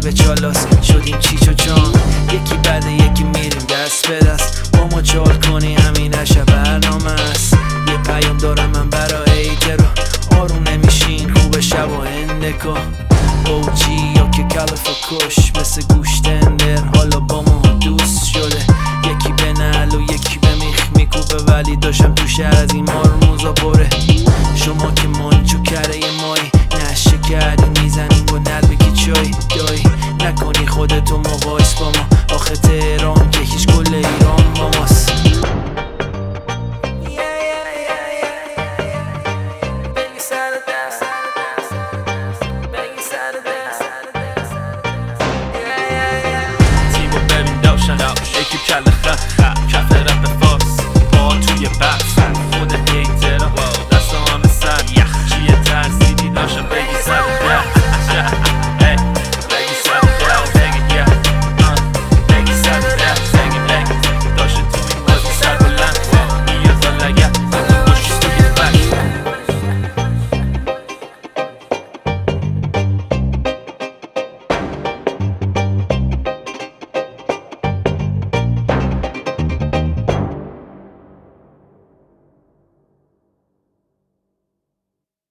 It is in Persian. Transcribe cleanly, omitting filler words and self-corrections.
لب چالاس شدیم چیچ و جان، یکی بعد یکی میریم دست به دست. با ما چال کنی همین عشق برنامه است. یه پیام دارم من برای ایترو، آروم نمیشین خوب شب و اندکا. اوجی یا که کلفا کش مثل گوشت اندر، حالا با ما دوست شده. یکی به نعل و یکی به میخ میکوبه، ولی داشتم تو شهر از این مارموزا بره. شما که مانچو کره مایی نشه کردی میزنیم با نل بگی چای دایی. نکنی خودتو مقایس با ما، آخه